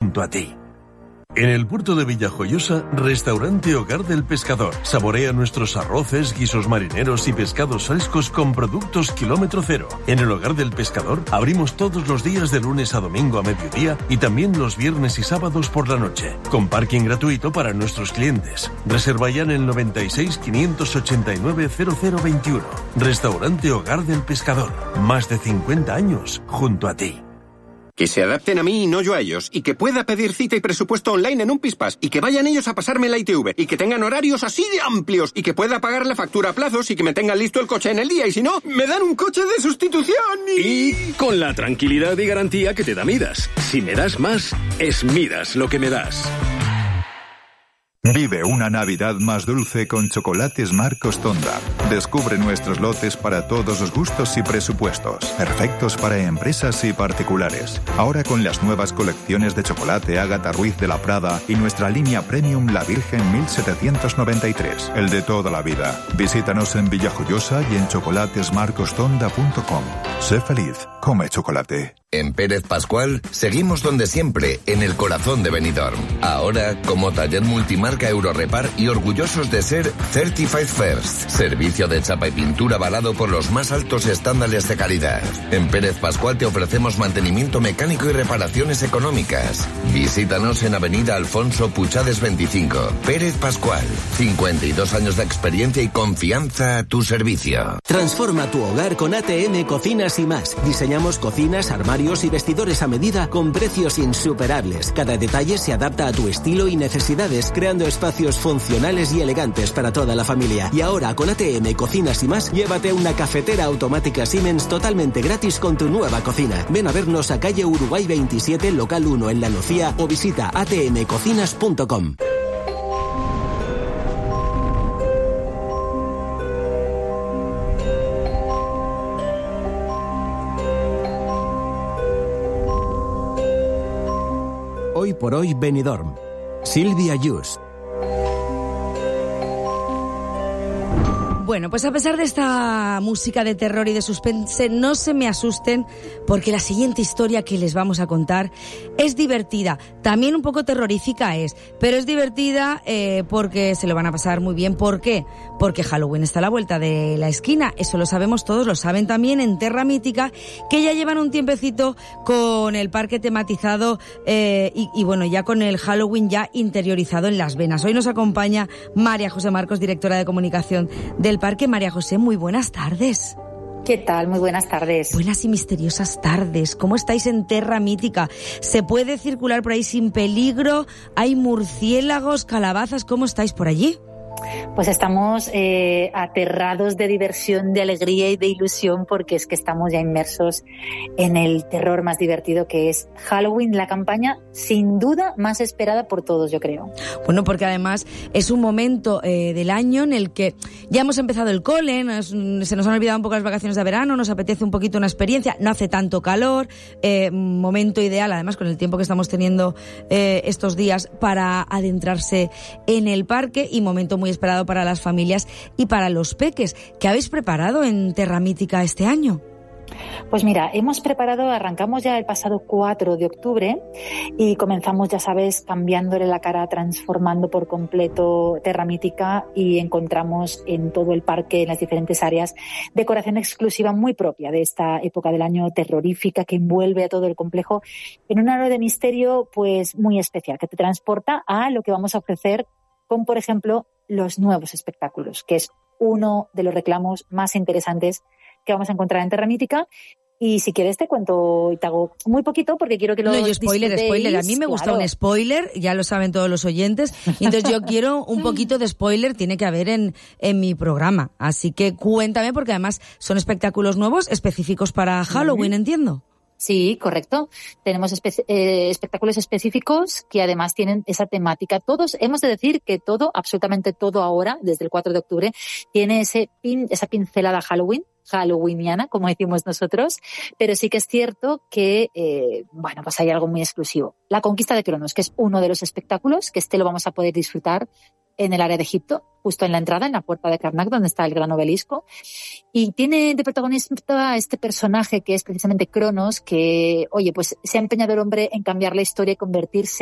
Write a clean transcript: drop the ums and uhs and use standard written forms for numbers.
junto a ti. En el puerto de Villajoyosa, Restaurante Hogar del Pescador. Saborea nuestros arroces, guisos marineros y pescados frescos con productos kilómetro cero. En el Hogar del Pescador abrimos todos los días de lunes a domingo a mediodía y también los viernes y sábados por la noche, con parking gratuito para nuestros clientes. Reserva ya en el 96 589 0021. Restaurante Hogar del Pescador. Más de 50 años junto a ti. Que se adapten a mí y no yo a ellos. Y que pueda pedir cita y presupuesto online en un Pispas. Y que vayan ellos a pasarme la ITV. Y que tengan horarios así de amplios. Y que pueda pagar la factura a plazos y que me tengan listo el coche en el día. Y si no, me dan un coche de sustitución y con la tranquilidad y garantía que te da Midas. Si me das más, es Midas lo que me das. Vive una Navidad más dulce con Chocolates Marcos Tonda. Descubre nuestros lotes para todos los gustos y presupuestos, perfectos para empresas y particulares. Ahora con las nuevas colecciones de chocolate Ágata Ruiz de la Prada y nuestra línea Premium La Virgen 1793, el de toda la vida. Visítanos en Villajoyosa y en chocolatesmarcostonda.com. Sé feliz, come chocolate. En Pérez Pascual seguimos donde siempre, en el corazón de Benidorm. Ahora como taller multimarca Eurorepar y orgullosos de ser Certified First, servicio de chapa y pintura avalado por los más altos estándares de calidad. En Pérez Pascual te ofrecemos mantenimiento mecánico y reparaciones económicas. Visítanos en Avenida Alfonso Puchades 25. Pérez Pascual, 52 años de experiencia y confianza a tu servicio. Transforma tu hogar con ATM Cocinas y más. Diseñamos cocinas, armarios y vestidores a medida con precios insuperables. Cada detalle se adapta a tu estilo y necesidades, creando espacios funcionales y elegantes para toda la familia. Y ahora con ATM Cocinas y más, llévate una cafetera automática Siemens totalmente gratis con tu nueva cocina. Ven a vernos a calle Uruguay 27, local 1 en La Nucía o visita atmcocinas.com. Hoy por hoy Benidorm. Silvia Yus. Bueno, pues a pesar de esta música de terror y de suspense, no se me asusten porque la siguiente historia que les vamos a contar es divertida. También un poco terrorífica es, pero es divertida porque se lo van a pasar muy bien. ¿Por qué? Porque Halloween está a la vuelta de la esquina. Eso lo sabemos todos, lo saben también en Terra Mítica, que ya llevan un tiempecito con el parque tematizado y bueno, ya con el Halloween ya interiorizado en las venas. Hoy nos acompaña María José Marcos, directora de comunicación del parque. María José, muy buenas tardes. ¿Qué tal? Muy buenas tardes. Buenas y misteriosas tardes. ¿Cómo estáis en Terra Mítica? ¿Se puede circular por ahí sin peligro? ¿Hay murciélagos, calabazas? ¿Cómo estáis por allí? Pues estamos aterrados de diversión, de alegría y de ilusión, porque es que estamos ya inmersos en el terror más divertido que es Halloween, la campaña sin duda más esperada por todos, yo creo. Bueno, porque además es un momento del año en el que ya hemos empezado el cole, se nos han olvidado un poco las vacaciones de verano, nos apetece un poquito una experiencia, no hace tanto calor, momento ideal además con el tiempo que estamos teniendo estos días para adentrarse en el parque y momento muy esperado para las familias y para los peques. ¿Qué habéis preparado en Terra Mítica este año? Pues mira, arrancamos ya el pasado 4 de octubre y comenzamos, ya sabes, cambiándole la cara, transformando por completo Terra Mítica, y encontramos en todo el parque, en las diferentes áreas, decoración exclusiva muy propia de esta época del año, terrorífica, que envuelve a todo el complejo en un halo de misterio pues muy especial, que te transporta a lo que vamos a ofrecer con, por ejemplo, los nuevos espectáculos, que es uno de los reclamos más interesantes que vamos a encontrar en Terra Mítica. Y si quieres te cuento y te hago muy poquito porque quiero que lo spoiler. A mí me gusta un spoiler, ya lo saben todos los oyentes. Y entonces yo quiero un poquito de spoiler, tiene que haber en mi programa. Así que cuéntame, porque además son espectáculos nuevos específicos para Halloween, entiendo. Sí, correcto. Tenemos espectáculos específicos que además tienen esa temática. Todos, hemos de decir que todo, absolutamente todo ahora, desde el 4 de octubre, tiene esa pincelada halloweeniana, como decimos nosotros, pero sí que es cierto que, pues hay algo muy exclusivo. La conquista de Cronos, que es uno de los espectáculos, que lo vamos a poder disfrutar en el área de Egipto, justo en la entrada, en la puerta de Karnak, donde está el gran obelisco. Y tiene de protagonista este personaje que es precisamente Cronos, que, pues se ha empeñado el hombre en cambiar la historia y convertirse